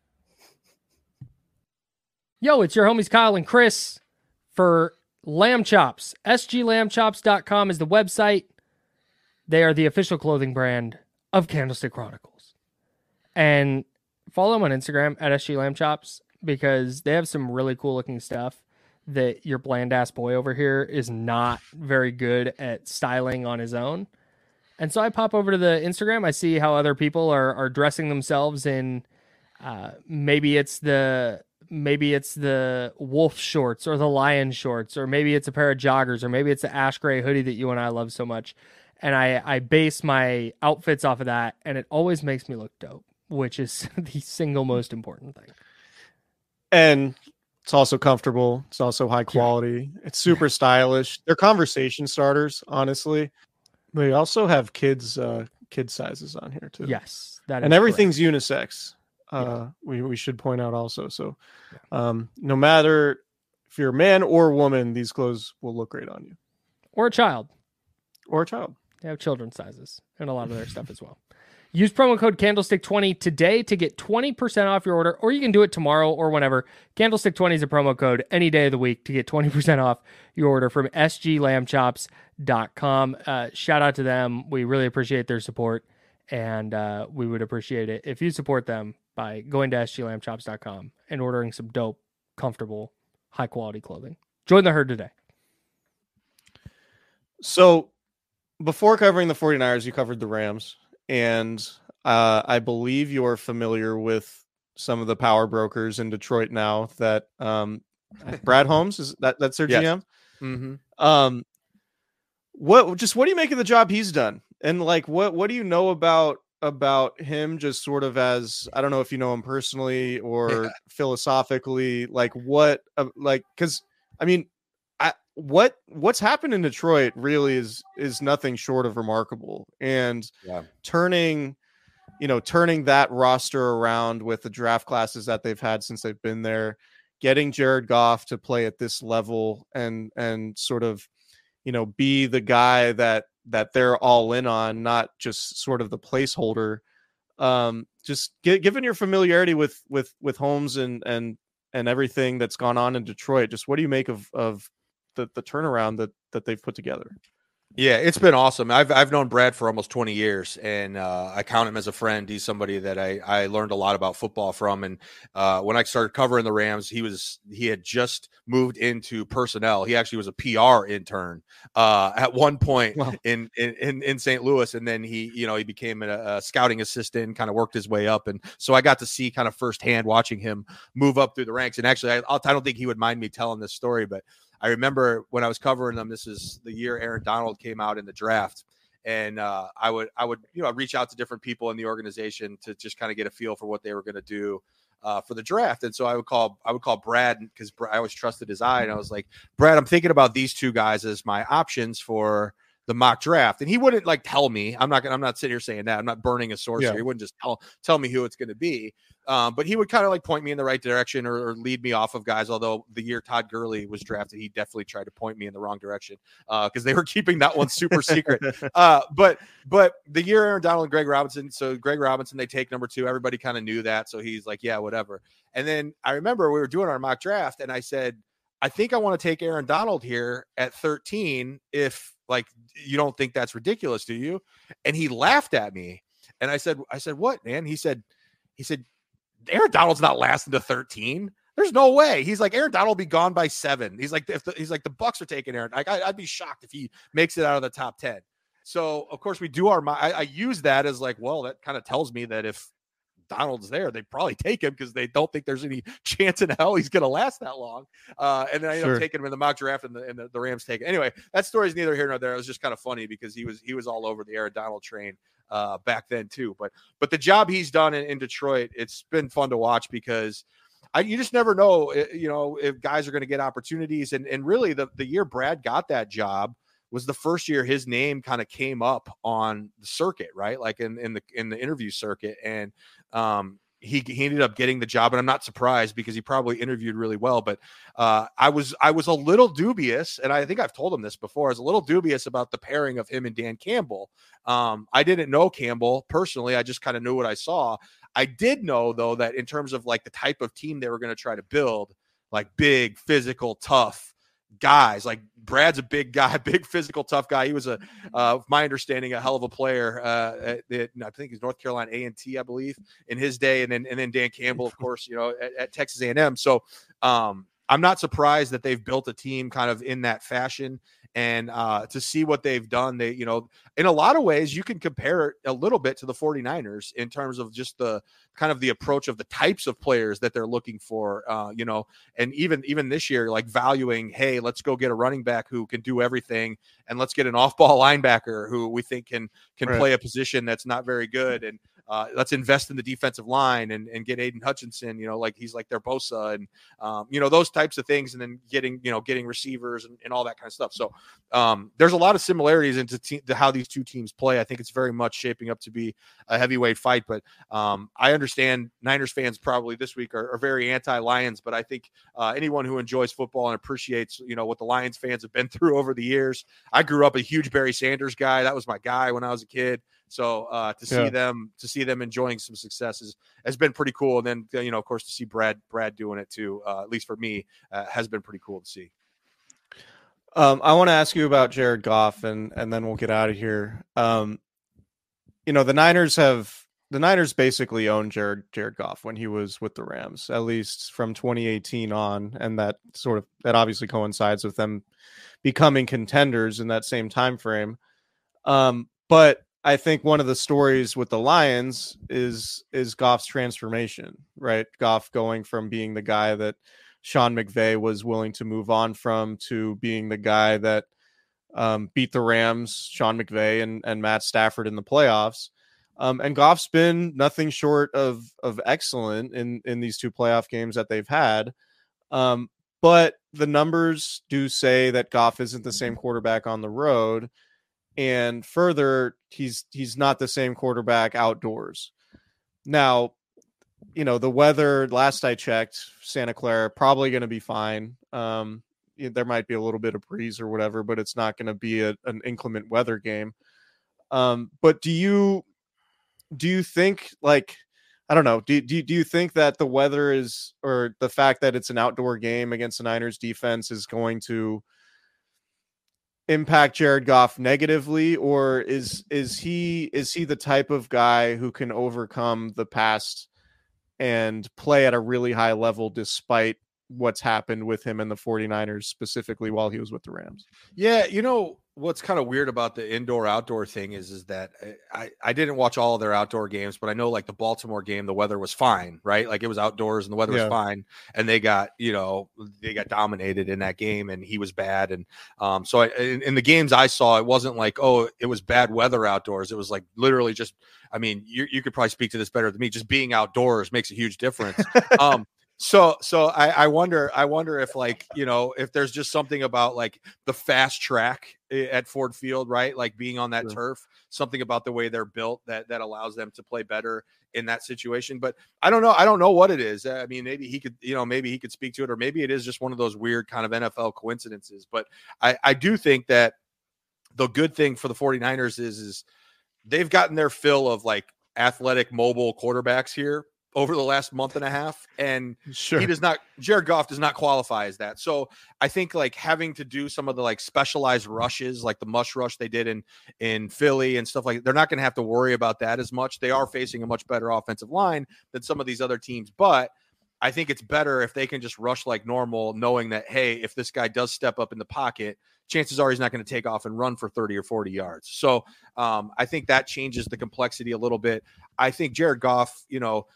Yo, it's your homies Kyle and Chris for Lamb Chops. S G lamb chops dot com is the website. They are the official clothing brand of Candlestick Chronicles. And follow them on Instagram at S G lamb chops because they have some really cool looking stuff that your bland ass boy over here is not very good at styling on his own. And so I pop over to the Instagram. I see how other people are are dressing themselves in uh, maybe it's the maybe it's the wolf shorts or the lion shorts, or maybe it's a pair of joggers, or maybe it's the ash gray hoodie that you and I love so much. And I, I base my outfits off of that, and it always makes me look dope, which is the single most important thing. And it's also comfortable. It's also high quality. Yeah. It's super stylish. They're conversation starters, honestly. They also have kids uh, kid sizes on here too. Yes, that is and everything's correct. unisex. Uh, yeah. we we should point out also. So, um, no matter if you're a man or woman, these clothes will look great on you. Or a child. Or a child. They have children's sizes and a lot of their stuff as well. Use promo code candlestick twenty today to get twenty percent off your order, or you can do it tomorrow or whenever. Candlestick twenty is a promo code any day of the week to get twenty percent off your order from S G lamb chops dot com. Uh, shout out to them. We really appreciate their support, and uh, we would appreciate it if you support them by going to S G lamb chops dot com and ordering some dope, comfortable, high-quality clothing. Join the herd today. So, before covering the 49ers, you covered the Rams. And uh, I believe you're familiar with some of the power brokers in Detroit now that um, Brad Holmes, is that that's their yes. G M? Mm-hmm. Um, what just what do you make of the job he's done? And like, what what do you know about about him? Just sort of as, I don't know if you know him personally or yeah. philosophically, like what, uh, like, because I mean, I what what's happened in Detroit really is is nothing short of remarkable. And yeah. turning, you know, turning that roster around with the draft classes that they've had since they've been there, getting Jared Goff to play at this level and and sort of, you know, be the guy that that they're all in on, not just sort of the placeholder. Um, just g- given your familiarity with with with Holmes and and and everything that's gone on in Detroit, just what do you make of of the, the turnaround that that they've put together? Yeah, it's been awesome. I've I've known Brad for almost twenty years, and uh, I count him as a friend. He's somebody that I, I learned a lot about football from. And uh, when I started covering the Rams, he was he had just moved into personnel. He actually was a P R intern uh, at one point wow. in, in in Saint Louis, and then he you know he became a, a scouting assistant and kind of worked his way up. And so I got to see kind of firsthand watching him move up through the ranks. And actually, I I'll, I don't think he would mind me telling this story, but I remember when I was covering them, this is the year Aaron Donald came out in the draft. And uh, I would, I would, you know, reach out to different people in the organization to just kind of get a feel for what they were going to do uh, for the draft. And so I would call, I would call Brad because I always trusted his eye. And I was like, Brad, I'm thinking about these two guys as my options for the mock draft. And he wouldn't like tell me. I'm not gonna, I'm not sitting here saying that. I'm not burning a source yeah. here. He wouldn't just tell tell me who it's going to be. Um, but he would kind of like point me in the right direction or, or lead me off of guys. Although the year Todd Gurley was drafted, he definitely tried to point me in the wrong direction because uh, they were keeping that one super secret. Uh, but but the year Aaron Donald and Greg Robinson, so Greg Robinson, they take number two. Everybody kind of knew that. So he's like, yeah, whatever. And then I remember we were doing our mock draft and I said, I think I want to take Aaron Donald here at thirteen. If like, you don't think that's ridiculous, do you? And he laughed at me. And I said, I said, what, man? He said, he said, Aaron Donald's not lasting to thirteen. There's no way. He's like, Aaron Donald will be gone by seven. He's like, if the, he's like, the Bucks are taking Aaron. Like, I, I'd be shocked if he makes it out of the top ten. So of course we do our, I, I use that as like, well, that kind of tells me that if Donald's there, they probably take him because they don't think there's any chance in hell he's going to last that long. Uh, and then I ended Sure. up taking him in the mock draft, and the, and the, the Rams take it. Anyway, that story's neither here nor there. It was just kind of funny because he was he was all over the Aaron Donald train uh, back then too. But but the job he's done in, in Detroit, it's been fun to watch because I, you just never know, you know, if guys are going to get opportunities. And and really, the the year Brad got that job was the first year his name kind of came up on the circuit, right? Like in, in the in the interview circuit, and um, he he ended up getting the job, and I'm not surprised because he probably interviewed really well. But uh, I was I was a little dubious, and I think I've told him this before. I was a little dubious about the pairing of him and Dan Campbell. Um, I didn't know Campbell personally. I just kind of knew what I saw. I did know though that in terms of like the type of team they were going to try to build, like big, physical, tough guys. Like Brad's a big guy, big physical, tough guy. He was a, uh, my understanding, a hell of a player. Uh, at, at, I think he's North Carolina A and T, I believe, in his day, and then and then Dan Campbell, of course, you know, at, at Texas A and M. So um, I'm not surprised that they've built a team kind of in that fashion. And uh, to see what they've done, they, you know, in a lot of ways, you can compare it a little bit to the 49ers in terms of just the kind of the approach of the types of players that they're looking for, uh, you know, and even, even this year, like valuing, hey, let's go get a running back who can do everything. And let's get an off ball linebacker who we think can, can Right. play a position that's not very good. And uh, let's invest in the defensive line and, and get Aiden Hutchinson, you know, like he's like their Bosa and, um, you know, those types of things. And then getting, you know, getting receivers and, and all that kind of stuff. So um, there's a lot of similarities into te- to how these two teams play. I think it's very much shaping up to be a heavyweight fight, but um, I understand Niners fans probably this week are, are very anti-Lions, but I think uh, anyone who enjoys football and appreciates, you know, what the Lions fans have been through over the years. I grew up a huge Barry Sanders guy. That was my guy when I was a kid. So uh, to see Yeah. them, to see them enjoying some successes has been pretty cool. And then, you know, of course, to see Brad, Brad doing it too, uh, at least for me, uh, has been pretty cool to see. Um, I want to ask you about Jared Goff, and and then we'll get out of here. Um, you know, the Niners have the Niners basically owned Jared Jared Goff when he was with the Rams, at least from twenty eighteen on, and that sort of that obviously coincides with them becoming contenders in that same time frame. Um, but I think one of the stories with the Lions is is Goff's transformation, right? Goff going from being the guy that Sean McVay was willing to move on from to being the guy that um, beat the Rams, Sean McVay and, and Matt Stafford in the playoffs. Um, and Goff's been nothing short of of excellent in, in these two playoff games that they've had. Um, but the numbers do say that Goff isn't the same quarterback on the road. And further, he's he's not the same quarterback outdoors. Now, you know, the weather, last I checked, Santa Clara, probably going to be fine. Um, there might be a little bit of breeze or whatever, but it's not going to be a, an inclement weather game. Um, but do you do you think, like, I don't know, do, do, do you think that the weather is, or the fact that it's an outdoor game against the Niners defense is going to impact Jared Goff negatively, or is is he is he the type of guy who can overcome the past and play at a really high level despite what's happened with him and the 49ers specifically while he was with the Rams? Yeah, you know what's kind of weird about the indoor outdoor thing is is that I I didn't watch all of their outdoor games, but I know like the Baltimore game, the weather was fine, right? Like it was outdoors and the weather Yeah. was fine, and they got, you know, they got dominated in that game, and he was bad, and um so I, in, in the games I saw, it wasn't like, oh, it was bad weather outdoors. It was like literally just, I mean, you you could probably speak to this better than me. Just being outdoors makes a huge difference. um. So, so I, I wonder, I wonder if like, you know, if there's just something about like the fast track at Ford Field, right? Like being on that Sure. turf, something about the way they're built that, that allows them to play better in that situation. But I don't know. I don't know what it is. I mean, maybe he could, you know, maybe he could speak to it, or maybe it is just one of those weird kind of N F L coincidences. But I, I do think that the good thing for the 49ers is, is they've gotten their fill of like athletic mobile quarterbacks here over the last month and a half, and Sure. he does not, Jared Goff does not qualify as that. So I think like having to do some of the like specialized rushes, like the mush rush they did in, in Philly and stuff like that, they're not going to have to worry about that as much. They are facing a much better offensive line than some of these other teams, but I think it's better if they can just rush like normal, knowing that, hey, if this guy does step up in the pocket, chances are he's not going to take off and run for thirty or forty yards. So um, I think that changes the complexity a little bit. I think Jared Goff, you know,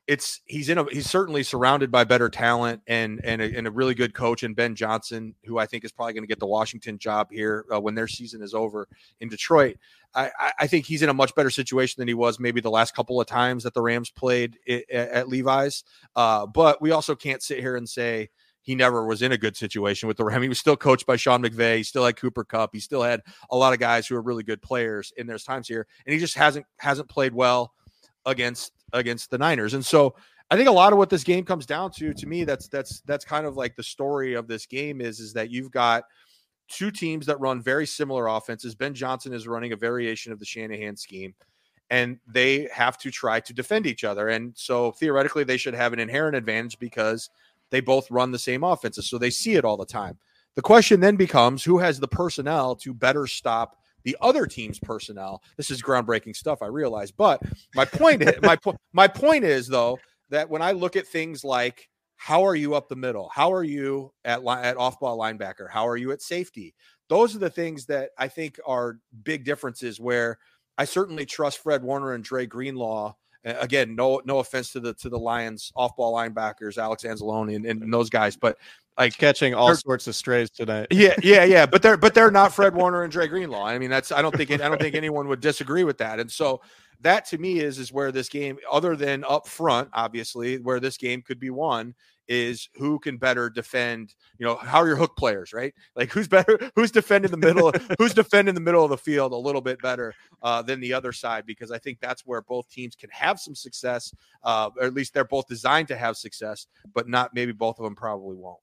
it's he's in a he's certainly surrounded by better talent and and a, and a really good coach in Ben Johnson, who I think is probably going to get the Washington job here uh, when their season is over in Detroit. I, I think he's in a much better situation than he was maybe the last couple of times that the Rams played it, at, at Levi's. Uh, but we also can't sit here and say he never was in a good situation with the Rams. He was still coached by Sean McVay. He still had Cooper Kupp. He still had a lot of guys who are really good players in those times here, and he just hasn't hasn't played well against against the Niners. And so I think a lot of what this game comes down to, to me, that's that's that's kind of like the story of this game is, is that you've got two teams that run very similar offenses. Ben Johnson is running a variation of the Shanahan scheme, and they have to try to defend each other. And so theoretically, they should have an inherent advantage because they both run the same offenses, so they see it all the time. The question then becomes, who has the personnel to better stop the other team's personnel? This is groundbreaking stuff, I realize. But my point is, my, po- my point is, though, that when I look at things like how are you up the middle? How are you at, li- at off-ball linebacker? How are you at safety? Those are the things that I think are big differences where I certainly trust Fred Warner and Dre Greenlaw. Again, no no offense to the to the Lions off-ball linebackers, Alex Anzalone and, and those guys, but like catching all sorts of strays tonight. Yeah, yeah, yeah. But they're but they're not Fred Warner and Dre Greenlaw. I mean, that's I don't think I don't think anyone would disagree with that. And so that to me is is where this game, other than up front, obviously, where this game could be won is who can better defend, you know, how are your hook players, right? Like who's better, who's defending the middle, who's defending the middle of the field a little bit better uh, than the other side, because I think that's where both teams can have some success, uh, or at least they're both designed to have success, but not maybe both of them probably won't.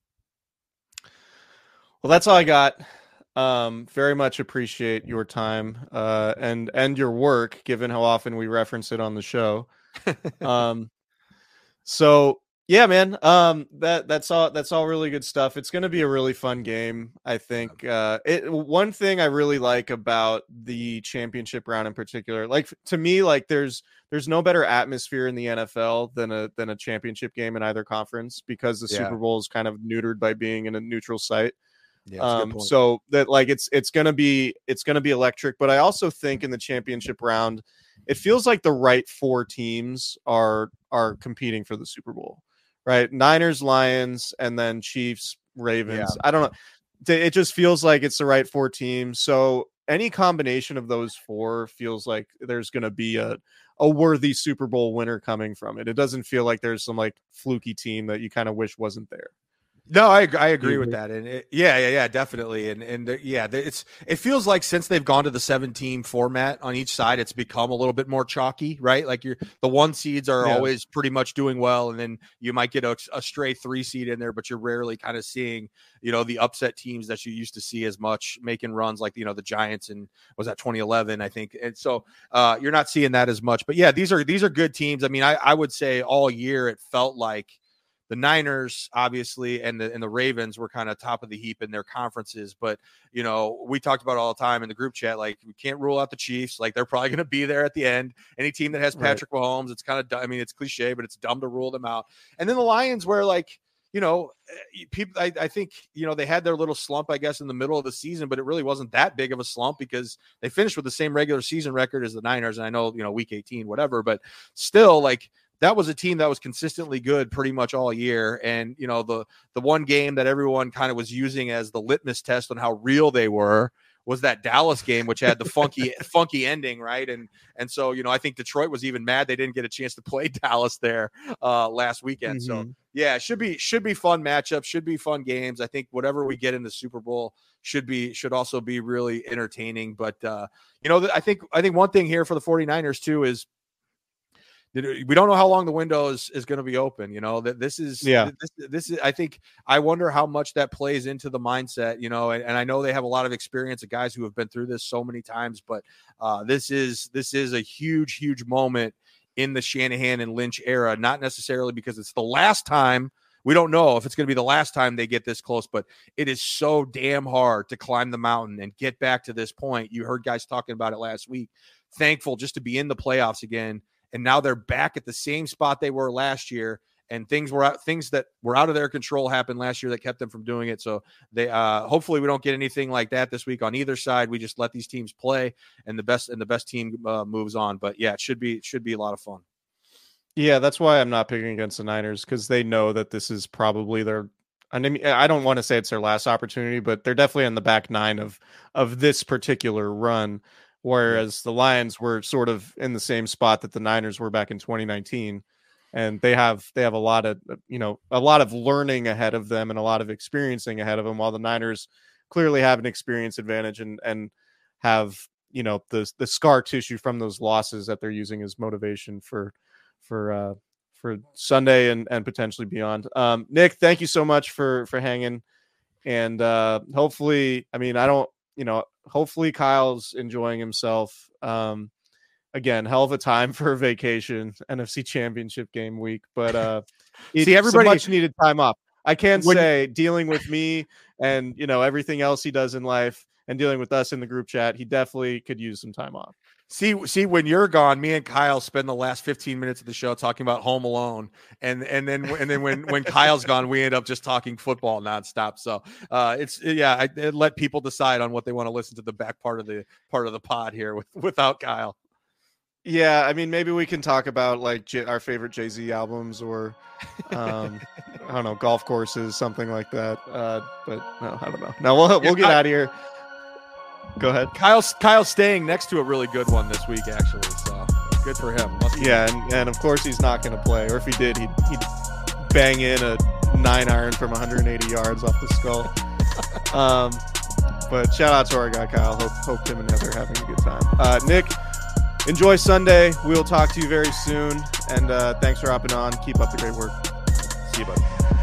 Well, that's all I got. Um, very much appreciate your time uh, and and your work, given how often we reference it on the show. um, so yeah, man, um, that that's all. That's all really good stuff. It's going to be a really fun game, I think. Uh, it one thing I really like about the championship round in particular, like to me, like there's there's no better atmosphere in the N F L than a than a championship game in either conference, because the Yeah. Super Bowl is kind of neutered by being in a neutral site. Yeah, that's a good Um, point. so that like it's it's gonna be it's gonna be electric. But I also think in the championship round, it feels like the right four teams are are competing for the Super Bowl, right? Niners, Lions, and then Chiefs, Ravens. Yeah. I don't know. Th- It just feels like it's the right four teams. So any combination of those four feels like there's gonna be a a worthy Super Bowl winner coming from it. It doesn't feel like there's some like fluky team that you kind of wish wasn't there. No, I I agree You with agree? that, and it, yeah, yeah, yeah, definitely, and and uh, yeah, the- it's it feels like since they've gone to the seven team format on each side, it's become a little bit more chalky, right? Like you're the one seeds are Yeah. always pretty much doing well, and then you might get a, a stray three seed in there, but you're rarely kind of seeing, you know, the upset teams that you used to see as much making runs, like you know the Giants and was that twenty eleven, I think, and so uh, you're not seeing that as much. But yeah, these are these are good teams. I mean, I I would say all year it felt like the Niners, obviously, and the and the Ravens were kind of top of the heap in their conferences. But, you know, we talked about it all the time in the group chat, like we can't rule out the Chiefs. Like they're probably going to be there at the end. Any team that has Right. Patrick Mahomes, it's kind of, I mean, it's cliche, but it's dumb to rule them out. And then the Lions where like, you know, people, I, I think, you know, they had their little slump, I guess, in the middle of the season, but it really wasn't that big of a slump because they finished with the same regular season record as the Niners. And I know, you know, week eighteen, whatever, but still like, that was a team that was consistently good pretty much all year. And, you know, the the one game that everyone kind of was using as the litmus test on how real they were was that Dallas game, which had the funky, funky ending, right? And and so, you know, I think Detroit was even mad they didn't get a chance to play Dallas there uh, last weekend. So, Mhm. yeah, it should be should be fun matchups, should be fun games. I think whatever we get in the Super Bowl should be should also be really entertaining. But, uh, you know, I think I think one thing here for the 49ers, too, is we don't know how long the window is, is going to be open. You know, that this is, Yeah. this, this is, I think, I wonder how much that plays into the mindset, you know, and, and I know they have a lot of experience of guys who have been through this so many times, but uh, this is, this is a huge, huge moment in the Shanahan and Lynch era, not necessarily because it's the last time. We don't know if it's going to be the last time they get this close, but it is so damn hard to climb the mountain and get back to this point. You heard guys talking about it last week. Thankful just to be in the playoffs again. And now they're back at the same spot they were last year, and things were out, things that were out of their control happened last year that kept them from doing it. So they, uh, hopefully, we don't get anything like that this week on either side. We just let these teams play, and the best and the best team uh, moves on. But yeah, it should be it should be a lot of fun. Yeah, that's why I'm not picking against the Niners, because they know that this is probably their. I mean, I don't want to say it's their last opportunity, but they're definitely on the back nine of of this particular run. Whereas the Lions were sort of in the same spot that the Niners were back in twenty nineteen, and they have they have a lot of you know a lot of learning ahead of them and a lot of experiencing ahead of them, while the Niners clearly have an experience advantage and and have you know the the scar tissue from those losses that they're using as motivation for for uh, for Sunday and and potentially beyond. Um, Nick, thank you so much for for hanging, and uh, hopefully, I mean, I don't. You know, hopefully Kyle's enjoying himself. Um, again, hell of a time for a vacation, N F C Championship game week, but uh, it's See, everybody much needed time off. I can when, say dealing with me and, you know, everything else he does in life and dealing with us in the group chat, he definitely could use some time off. See, see, when you're gone, me and Kyle spend the last fifteen minutes of the show talking about Home Alone, and and then and then when when Kyle's gone, we end up just talking football nonstop. So uh, it's yeah, I, I let people decide on what they want to listen to the back part of the part of the pod here with without Kyle. Yeah, I mean, maybe we can talk about like J- our favorite Jay-Z albums, or um, I don't know, golf courses, something like that. Uh, but no, I don't know. No, we'll we'll get out of here. Go ahead. Kyle's Kyle's staying next to a really good one this week, actually. So good for him. Must be yeah, and, and of course he's not going to play. Or if he did, he'd, he'd bang in a nine iron from one hundred eighty yards off the skull. um, but shout out to our guy Kyle. Hope hope him and Heather are having a good time. Uh, Nick, enjoy Sunday. We'll talk to you very soon. And uh, thanks for hopping on. Keep up the great work. See you, buddy.